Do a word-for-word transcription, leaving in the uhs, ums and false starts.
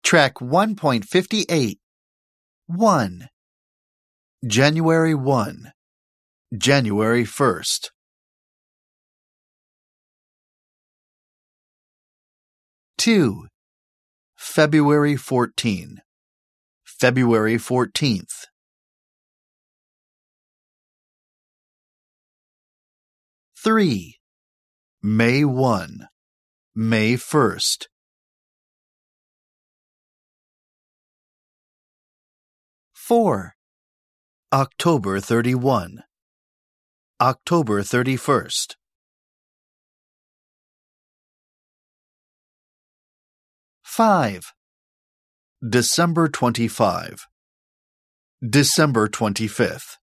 Track one point five eight. one. January first. January first. two. February fourteenth. February fourteenth. three. May first. May first. four. October thirty-first. October thirty-first. five. December twenty-fifth. December twenty-fifth.